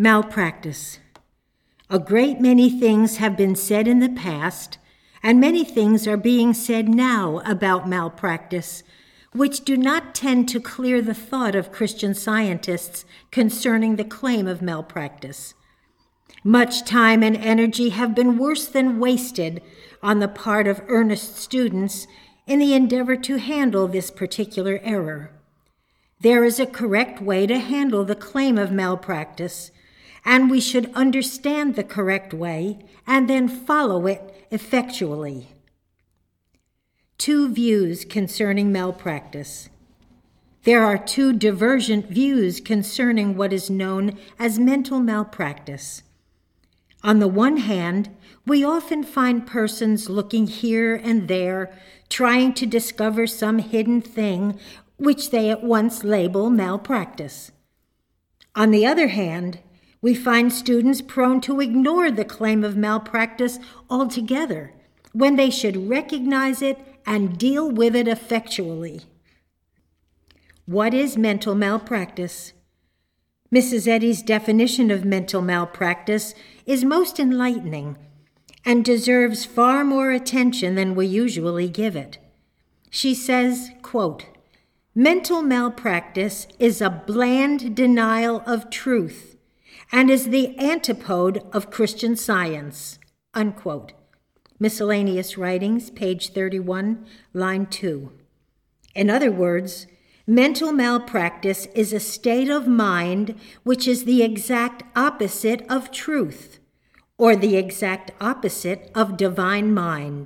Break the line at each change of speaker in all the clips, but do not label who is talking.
Malpractice. A great many things have been said in the past, and many things are being said now about malpractice, which do not tend to clear the thought of Christian scientists concerning the claim of malpractice. Much time and energy have been worse than wasted on the part of earnest students in the endeavor to handle this particular error. There is a correct way to handle the claim of malpractice, and we should understand the correct way and then follow it effectually. 2 views concerning malpractice. There are 2 divergent views concerning what is known as mental malpractice. On the one hand, we often find persons looking here and there, trying to discover some hidden thing which they at once label malpractice. On the other hand, we find students prone to ignore the claim of malpractice altogether, when they should recognize it and deal with it effectually. What is mental malpractice? Mrs. Eddy's definition of mental malpractice is most enlightening and deserves far more attention than we usually give it. She says, quote, "Mental malpractice is a bland denial of truth and is the antipode of Christian science," unquote. Miscellaneous Writings, page 31, line 2. In other words, mental malpractice is a state of mind which is the exact opposite of truth, or the exact opposite of divine mind.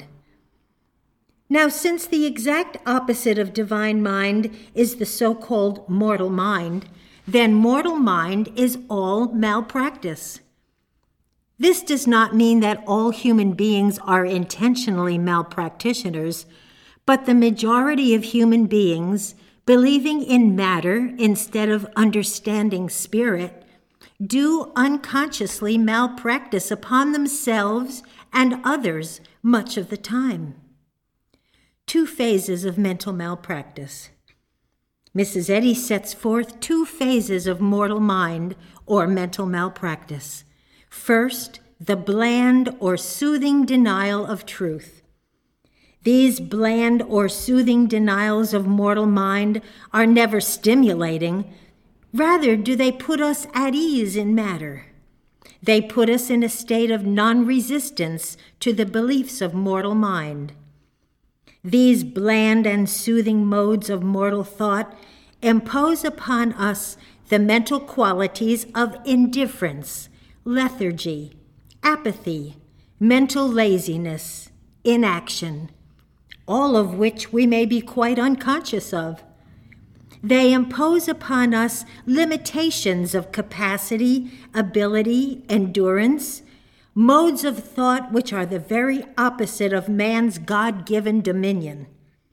Now, since the exact opposite of divine mind is the so-called mortal mind, then mortal mind is all malpractice. This does not mean that all human beings are intentionally malpractitioners, but the majority of human beings, believing in matter instead of understanding spirit, do unconsciously malpractice upon themselves and others much of the time. 2 phases of mental malpractice. Mrs. Eddy sets forth 2 phases of mortal mind or mental malpractice. First, the bland or soothing denial of truth. These bland or soothing denials of mortal mind are never stimulating. Rather, do they put us at ease in matter. They put us in a state of non-resistance to the beliefs of mortal mind. These bland and soothing modes of mortal thought impose upon us the mental qualities of indifference, lethargy, apathy, mental laziness, inaction, all of which we may be quite unconscious of. They impose upon us limitations of capacity, ability, endurance, modes of thought which are the very opposite of man's God-given dominion.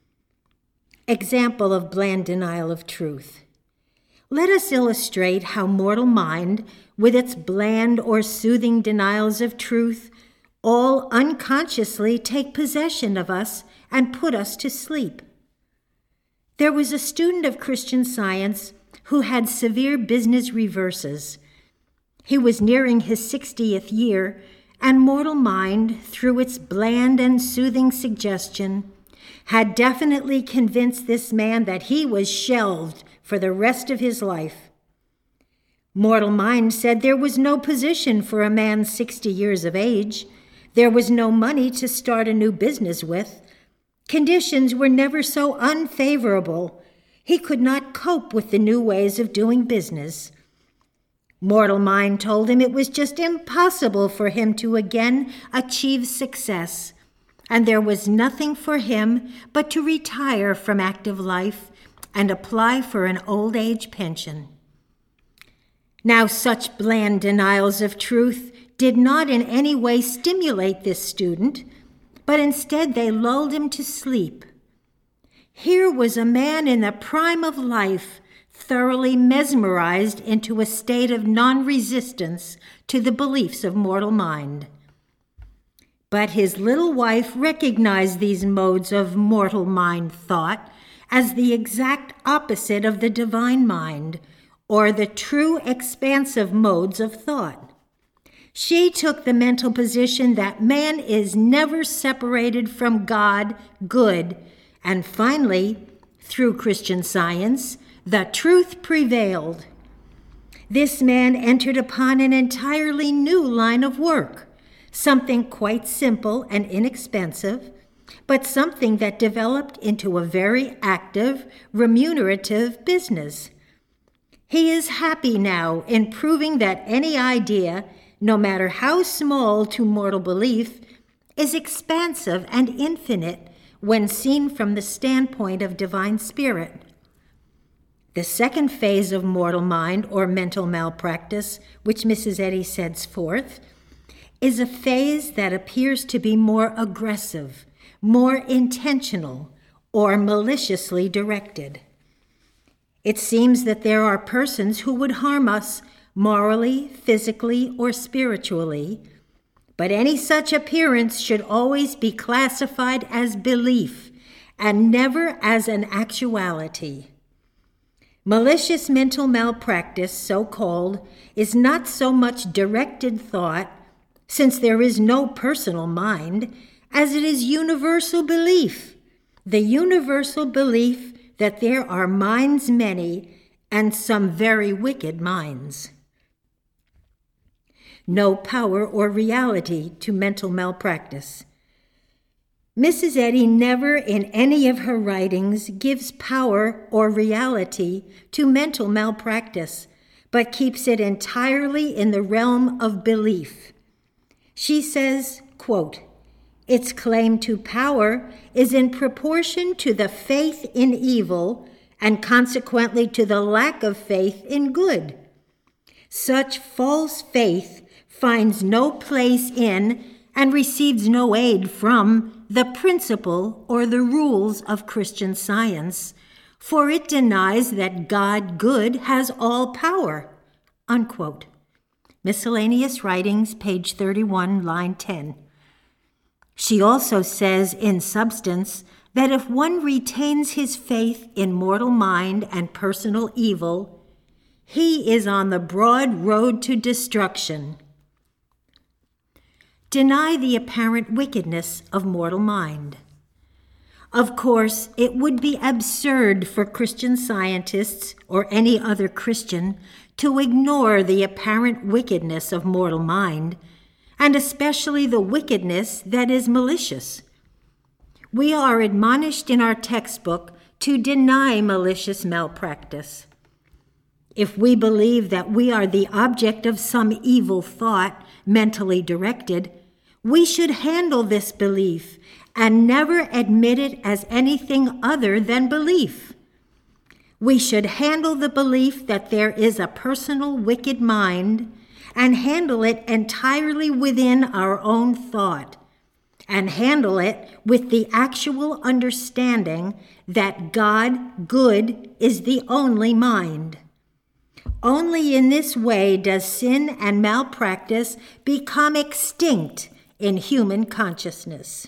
Example of bland denial of truth. Let us illustrate how mortal mind, with its bland or soothing denials of truth, all unconsciously take possession of us and put us to sleep. There was a student of Christian Science who had severe business reverses. He was nearing his 60th year, and mortal mind, through its bland and soothing suggestion, had definitely convinced this man that he was shelved for the rest of his life. Mortal mind said there was no position for a man 60 years of age. There was no money to start a new business with. Conditions were never so unfavorable. He could not cope with the new ways of doing business. Mortal mind told him it was just impossible for him to again achieve success, and there was nothing for him but to retire from active life and apply for an old age pension. Now, such bland denials of truth did not in any way stimulate this student, but instead they lulled him to sleep. Here was a man in the prime of life, thoroughly mesmerized into a state of non-resistance to the beliefs of mortal mind. But his little wife recognized these modes of mortal mind thought as the exact opposite of the divine mind, or the true expansive modes of thought. She took the mental position that man is never separated from God, good, and finally, through Christian Science, the truth prevailed. This man entered upon an entirely new line of work, something quite simple and inexpensive, but something that developed into a very active, remunerative business. He is happy now in proving that any idea, no matter how small to mortal belief, is expansive and infinite when seen from the standpoint of divine spirit. The second phase of mortal mind or mental malpractice, which Mrs. Eddy sets forth, is a phase that appears to be more aggressive, more intentional, or maliciously directed. It seems that there are persons who would harm us morally, physically, or spiritually, but any such appearance should always be classified as belief and never as an actuality. Malicious mental malpractice, so-called, is not so much directed thought, since there is no personal mind, as it is universal belief, the universal belief that there are minds many and some very wicked minds. No power or reality to mental malpractice. Mrs. Eddy never in any of her writings gives power or reality to mental malpractice, but keeps it entirely in the realm of belief. She says, quote, "Its claim to power is in proportion to the faith in evil and consequently to the lack of faith in good. Such false faith finds no place in and receives no aid from the principle or the rules of Christian Science, for it denies that God good has all power." Unquote. Miscellaneous Writings, page 31, line 10. She also says, in substance, that if one retains his faith in mortal mind and personal evil, he is on the broad road to destruction. Deny the apparent wickedness of mortal mind. Of course, it would be absurd for Christian Scientists or any other Christian to ignore the apparent wickedness of mortal mind, and especially the wickedness that is malicious. We are admonished in our textbook to deny malicious malpractice. If we believe that we are the object of some evil thought, mentally directed, we should handle this belief and never admit it as anything other than belief. We should handle the belief that there is a personal wicked mind and handle it entirely within our own thought, and handle it with the actual understanding that God, good, is the only mind. Only in this way does sin and malpractice become extinct in human consciousness.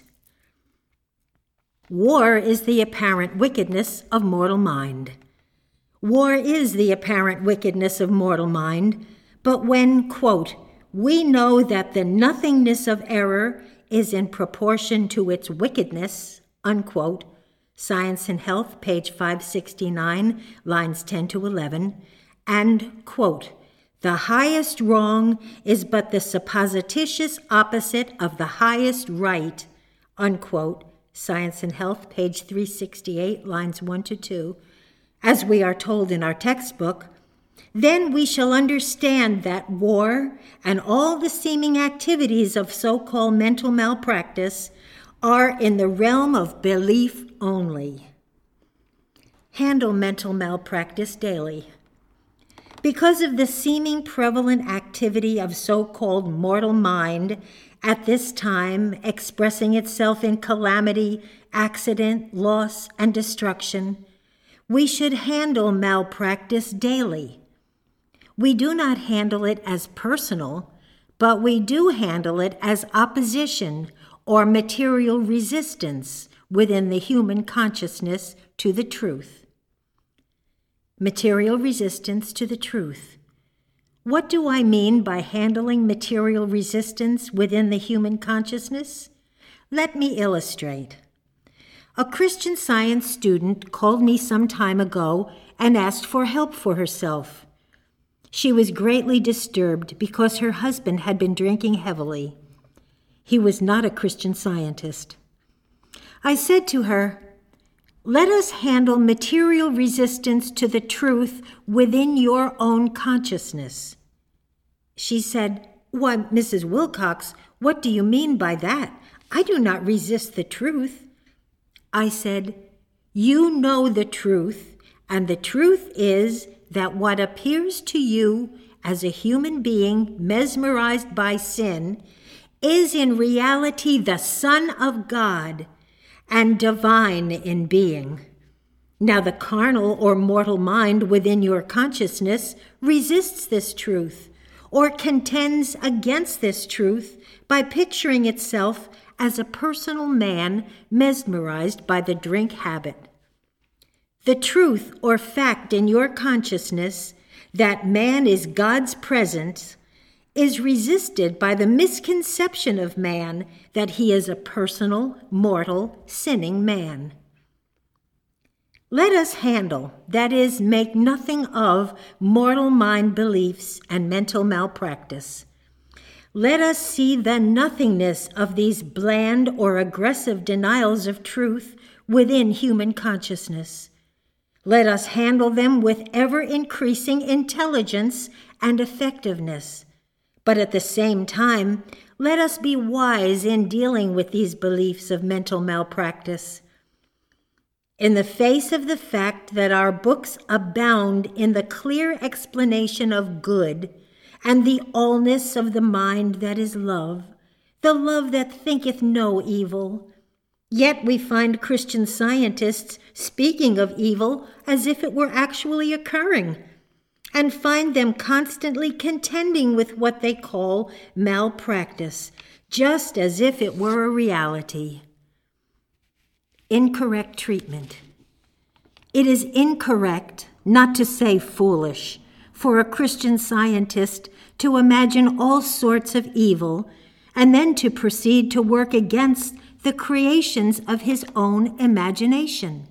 War is the apparent wickedness of mortal mind. War is the apparent wickedness of mortal mind, but when, quote, "we know that the nothingness of error is in proportion to its wickedness," unquote, Science and Health, page 569, lines 10 to 11, and, quote, "the highest wrong is but the supposititious opposite of the highest right," unquote, Science and Health, page 368, lines 1 to 2, as we are told in our textbook, then we shall understand that war and all the seeming activities of so-called mental malpractice are in the realm of belief only. Handle mental malpractice daily. Because of the seeming prevalent activity of so-called mortal mind at this time expressing itself in calamity, accident, loss, and destruction, we should handle malpractice daily. We do not handle it as personal, but we do handle it as opposition or material resistance within the human consciousness to the truth. Material resistance to the truth. What do I mean by handling material resistance within the human consciousness? Let me illustrate. A Christian Science student called me some time ago and asked for help for herself. She was greatly disturbed because her husband had been drinking heavily. He was not a Christian Scientist. I said to her, "Let us handle material resistance to the truth within your own consciousness." She said, "Why, Mrs. Wilcox, what do you mean by that? I do not resist the truth." I said, "You know the truth, and the truth is that what appears to you as a human being mesmerized by sin is in reality the Son of God and divine in being. Now the carnal or mortal mind within your consciousness resists this truth or contends against this truth by picturing itself as a personal man mesmerized by the drink habit. The truth or fact in your consciousness that man is God's presence is resisted by the misconception of man that he is a personal, mortal, sinning man. Let us handle, that is, make nothing of, mortal mind beliefs and mental malpractice. Let us see the nothingness of these bland or aggressive denials of truth within human consciousness. Let us handle them with ever-increasing intelligence and effectiveness. But at the same time, let us be wise in dealing with these beliefs of mental malpractice. In the face of the fact that our books abound in the clear explanation of good and the allness of the mind that is love, the love that thinketh no evil, yet we find Christian Scientists speaking of evil as if it were actually occurring, and find them constantly contending with what they call malpractice, just as if it were a reality. Incorrect treatment. It is incorrect, not to say foolish, for a Christian Scientist to imagine all sorts of evil and then to proceed to work against the creations of his own imagination.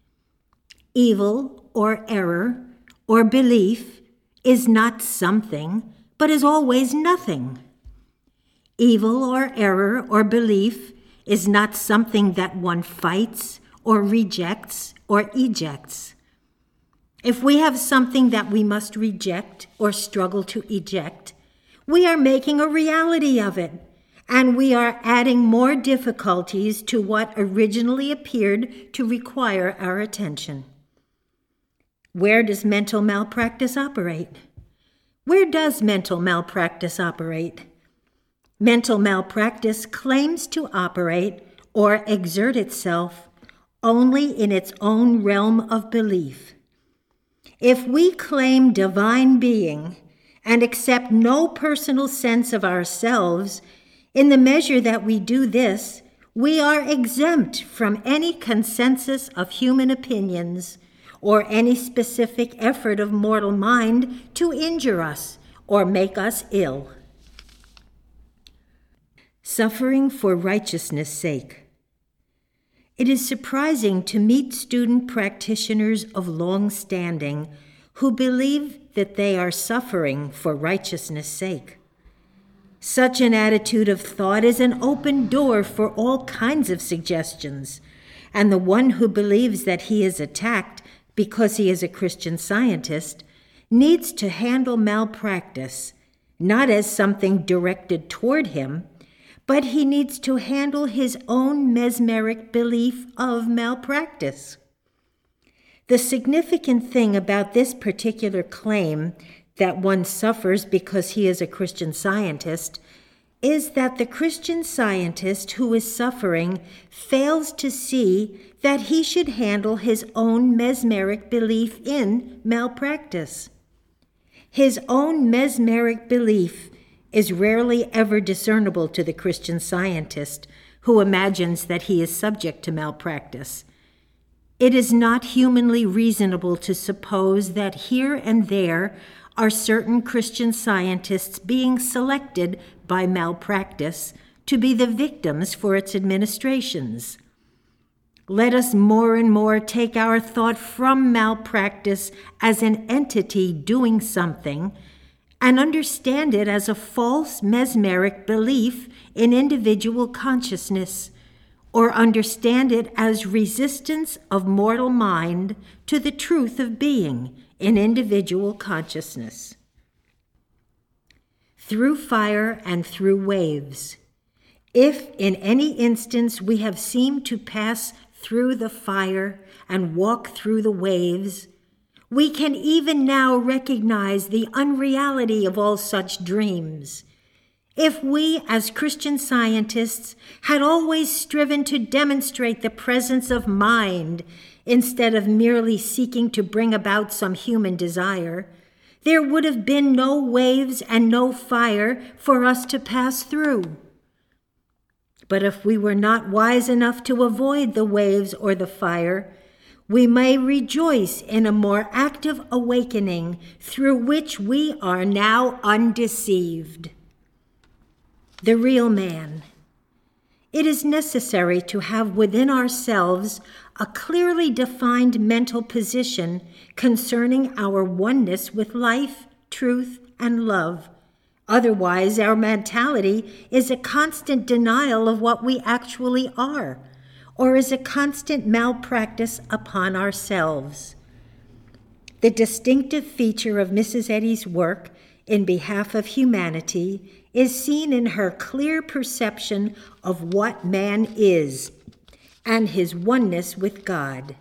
Evil or error or belief is not something, but is always nothing. Evil or error or belief is not something that one fights or rejects or ejects. If we have something that we must reject or struggle to eject, we are making a reality of it, and we are adding more difficulties to what originally appeared to require our attention. Where does mental malpractice operate? Where does mental malpractice operate? Mental malpractice claims to operate or exert itself only in its own realm of belief. If we claim divine being and accept no personal sense of ourselves, in the measure that we do this, we are exempt from any consensus of human opinions or any specific effort of mortal mind to injure us or make us ill. Suffering for righteousness' sake. It is surprising to meet student practitioners of long standing who believe that they are suffering for righteousness' sake. Such an attitude of thought is an open door for all kinds of suggestions, and the one who believes that he is attacked because he is a Christian Scientist needs to handle malpractice, not as something directed toward him, but he needs to handle his own mesmeric belief of malpractice. The significant thing about this particular claim that one suffers because he is a Christian Scientist is that the Christian Scientist who is suffering fails to see that he should handle his own mesmeric belief in malpractice. His own mesmeric belief is rarely ever discernible to the Christian Scientist who imagines that he is subject to malpractice. It is not humanly reasonable to suppose that here and there are certain Christian scientists being selected by malpractice to be the victims for its administrations. Let us more and more take our thought from malpractice as an entity doing something and understand it as a false mesmeric belief in individual consciousness, or understand it as resistance of mortal mind to the truth of being in individual consciousness. Through fire and through waves. If in any instance we have seemed to pass through the fire and walk through the waves, we can even now recognize the unreality of all such dreams. If we, as Christian scientists, had always striven to demonstrate the presence of mind instead of merely seeking to bring about some human desire, there would have been no waves and no fire for us to pass through. But if we were not wise enough to avoid the waves or the fire, we may rejoice in a more active awakening through which we are now undeceived. The real man. It is necessary to have within ourselves a clearly defined mental position concerning our oneness with life, truth, and love. Otherwise, our mentality is a constant denial of what we actually are, or is a constant malpractice upon ourselves. The distinctive feature of Mrs. Eddy's work in behalf of humanity is seen in her clear perception of what man is and his oneness with God.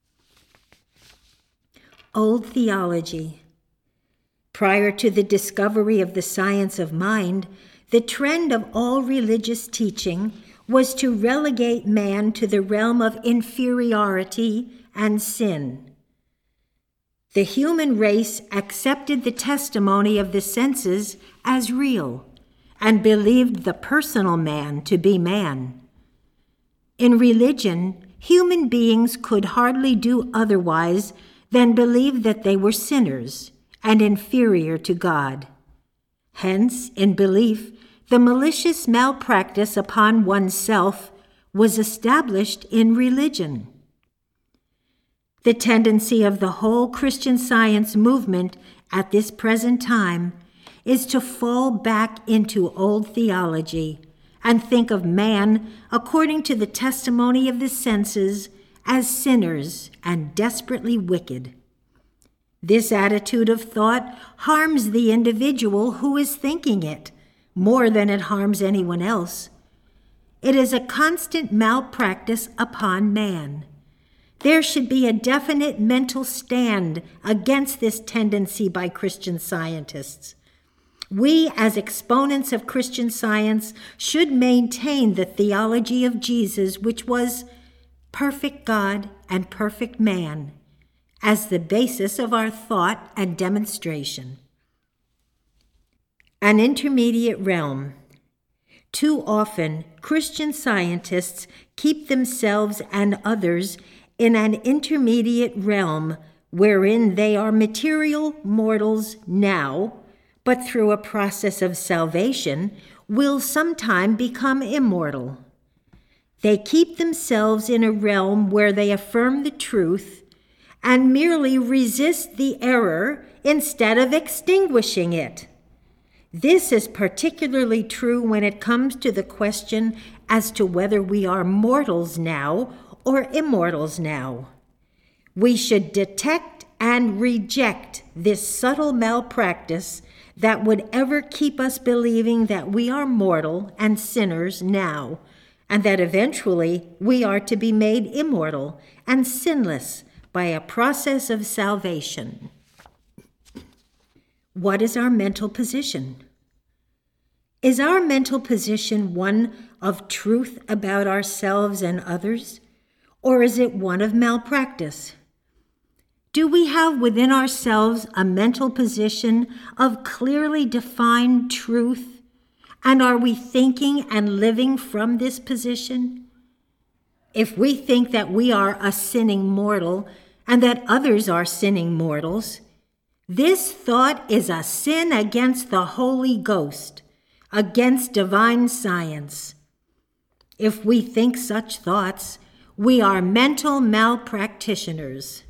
Old theology. Prior to the discovery of the science of mind, the trend of all religious teaching was to relegate man to the realm of inferiority and sin. The human race accepted the testimony of the senses as real and believed the personal man to be man. In religion, human beings could hardly do otherwise than believe that they were sinners and inferior to God. Hence, in belief, the malicious malpractice upon oneself was established in religion. The tendency of the whole Christian Science movement at this present time is to fall back into old theology and think of man, according to the testimony of the senses, as sinners and desperately wicked. This attitude of thought harms the individual who is thinking it more than it harms anyone else. It is a constant malpractice upon man. There should be a definite mental stand against this tendency by Christian scientists. We, as exponents of Christian Science, should maintain the theology of Jesus, which was perfect God and perfect man, as the basis of our thought and demonstration. An intermediate realm. Too often, Christian scientists keep themselves and others in an intermediate realm wherein they are material mortals now, but through a process of salvation will sometime become immortal. They keep themselves in a realm where they affirm the truth and merely resist the error instead of extinguishing it. This is particularly true when it comes to the question as to whether we are mortals now or immortals now. We should detect and reject this subtle malpractice that would ever keep us believing that we are mortal and sinners now, and that eventually we are to be made immortal and sinless by a process of salvation. What is our mental position? Is our mental position one of truth about ourselves and others, or is it one of malpractice? Do we have within ourselves a mental position of clearly defined truth, and are we thinking and living from this position? If we think that we are a sinning mortal and that others are sinning mortals, this thought is a sin against the Holy Ghost, against divine science. If we think such thoughts, we are mental malpractitioners.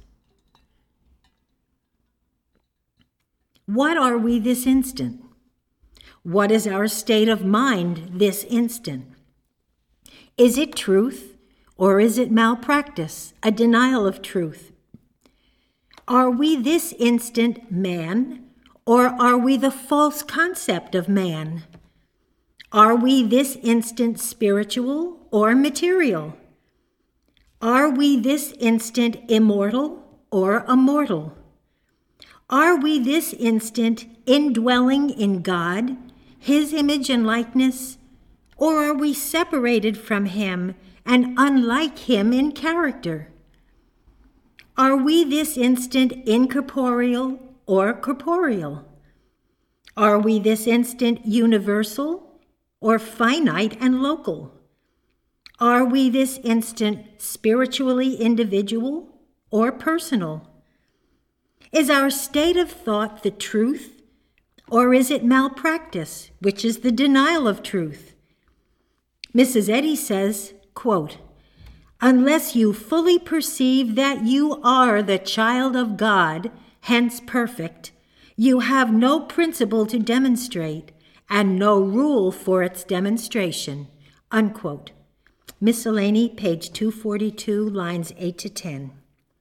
What are we this instant? What is our state of mind this instant? Is it truth, or is it malpractice, a denial of truth? Are we this instant man, or are we the false concept of man? Are we this instant spiritual or material? Are we this instant immortal or immortal? Are we this instant indwelling in God, His image and likeness, or are we separated from Him and unlike Him in character? Are we this instant incorporeal or corporeal? Are we this instant universal or finite and local? Are we this instant spiritually individual or personal? Is our state of thought the truth, or is it malpractice, which is the denial of truth? Mrs. Eddy says, quote, "Unless you fully perceive that you are the child of God, hence perfect, you have no principle to demonstrate and no rule for its demonstration." Unquote. Miscellany, page 242, lines 8 to 10.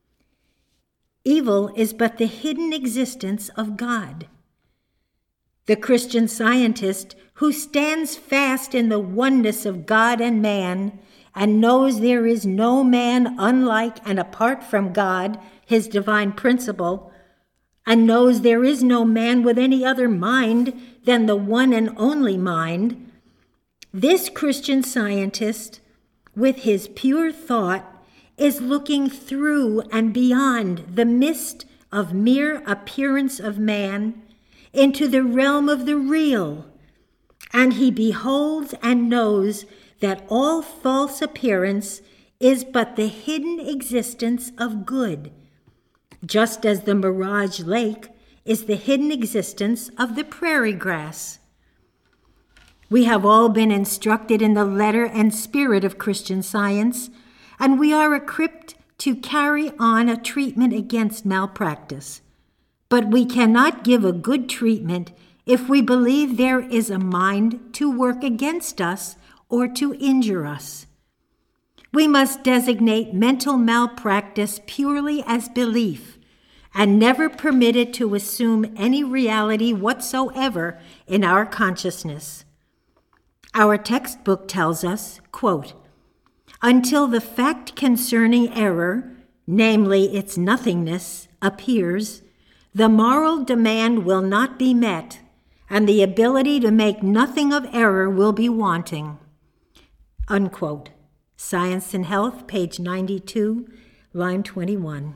Evil is but the hidden existence of God. The Christian Scientist who stands fast in the oneness of God and man and knows there is no man unlike and apart from God, his divine principle, and knows there is no man with any other mind than the one and only mind, this Christian Scientist, with his pure thought, is looking through and beyond the mist of mere appearance of man into the realm of the real, and he beholds and knows that all false appearance is but the hidden existence of good, just as the mirage lake is the hidden existence of the prairie grass. We have all been instructed in the letter and spirit of Christian Science, and we are equipped to carry on a treatment against malpractice. But we cannot give a good treatment if we believe there is a mind to work against us or to injure us. We must designate mental malpractice purely as belief and never permit it to assume any reality whatsoever in our consciousness. Our textbook tells us, quote, "Until the fact concerning error, namely its nothingness, appears, the moral demand will not be met, and the ability to make nothing of error will be wanting." Unquote. Science and Health, page 92, line 21.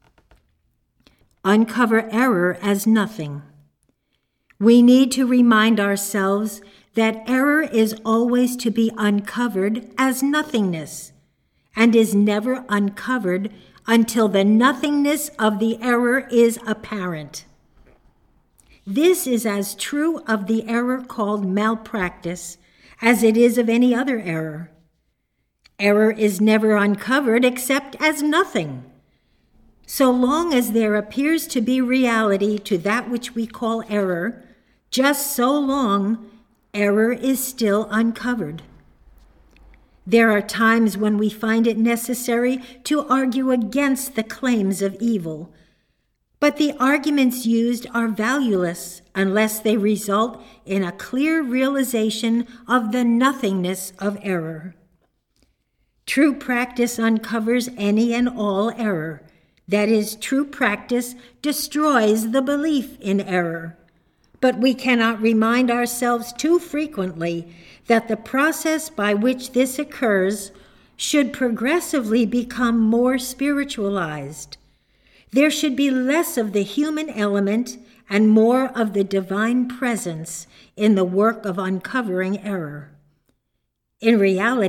Uncover error as nothing. We need to remind ourselves that error is always to be uncovered as nothingness, and is never uncovered until the nothingness of the error is apparent. This is as true of the error called malpractice as it is of any other error. Error is never uncovered except as nothing. So long as there appears to be reality to that which we call error, just so long error is still uncovered. There are times when we find it necessary to argue against the claims of evil, but the arguments used are valueless unless they result in a clear realization of the nothingness of error. True practice uncovers any and all error. That is, true practice destroys the belief in error. But we cannot remind ourselves too frequently that the process by which this occurs should progressively become more spiritualized. There should be less of the human element and more of the divine presence in the work of uncovering error. In reality,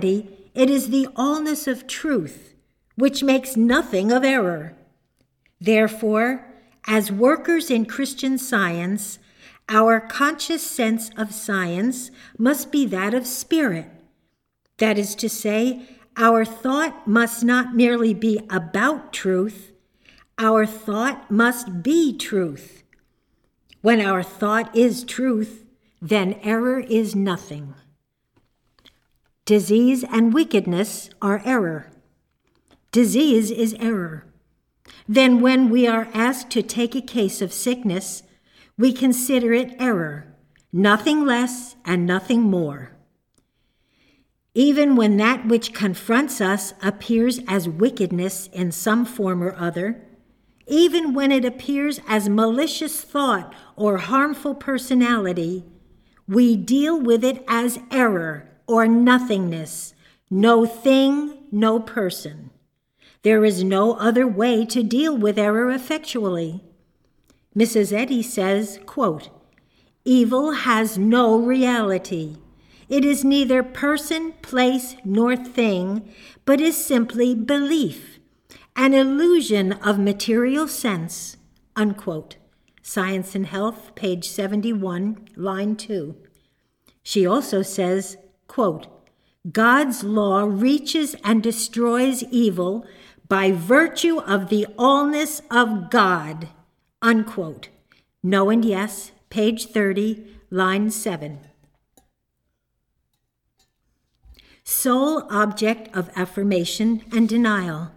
it is the allness of truth, which makes nothing of error. Therefore, as workers in Christian Science, our conscious sense of science must be that of spirit. That is to say, our thought must not merely be about truth, our thought must be truth. When our thought is truth, then error is nothing. Disease and wickedness are error. Disease is error. Then when we are asked to take a case of sickness, we consider it error, nothing less and nothing more. Even when that which confronts us appears as wickedness in some form or other, even when it appears as malicious thought or harmful personality, we deal with it as error or nothingness, no thing, no person. There is no other way to deal with error effectually. Mrs. Eddy says, quote, "Evil has no reality. It is neither person, place, nor thing, but is simply belief, an illusion of material sense," unquote. Science and Health, page 71, line 2. She also says, quote, "God's law reaches and destroys evil by virtue of the allness of God," unquote. No and Yes, page 30, line 7. Sole object of affirmation and denial.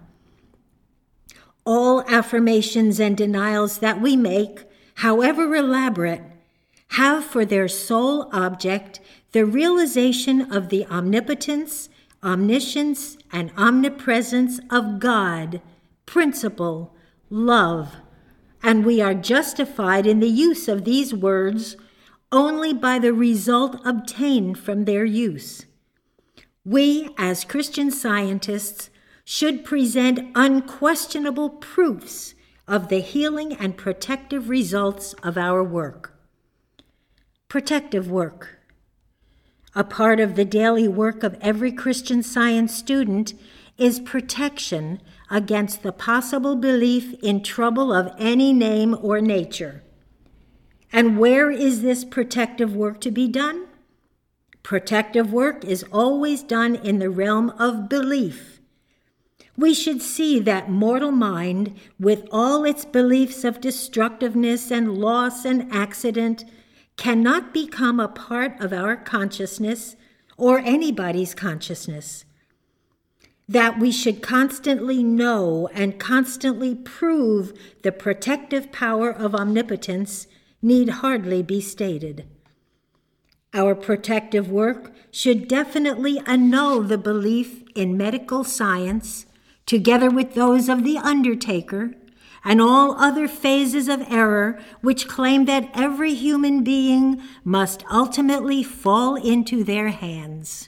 All affirmations and denials that we make, however elaborate, have for their sole object the realization of the omnipotence, omniscience, and omnipresence of God, principle, love, and we are justified in the use of these words only by the result obtained from their use. We, as Christian Scientists, should present unquestionable proofs of the healing and protective results of our work. Protective work. A part of the daily work of every Christian Science student is protection against the possible belief in trouble of any name or nature. And where is this protective work to be done? Protective work is always done in the realm of belief. We should see that mortal mind, with all its beliefs of destructiveness and loss and accident, cannot become a part of our consciousness or anybody's consciousness. That we should constantly know and constantly prove the protective power of omnipotence need hardly be stated. Our protective work should definitely annul the belief in medical science, together with those of the undertaker, and all other phases of error which claim that every human being must ultimately fall into their hands.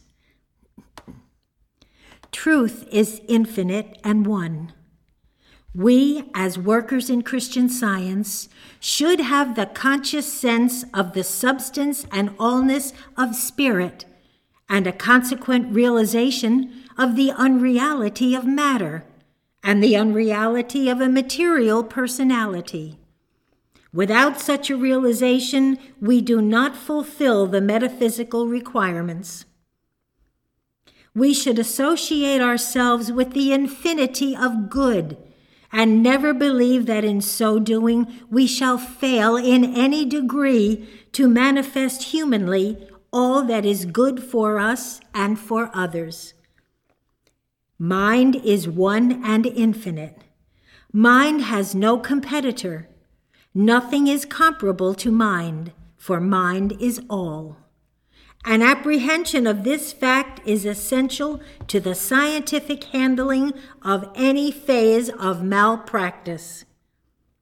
Truth is infinite and one. We, as workers in Christian Science, should have the conscious sense of the substance and allness of spirit, and a consequent realization of the unreality of matter, and the unreality of a material personality. Without such a realization, we do not fulfill the metaphysical requirements. We should associate ourselves with the infinity of good, and never believe that in so doing we shall fail in any degree to manifest humanly all that is good for us and for others. Mind is one and infinite. Mind has no competitor. Nothing is comparable to mind, for mind is all. An apprehension of this fact is essential to the scientific handling of any phase of malpractice.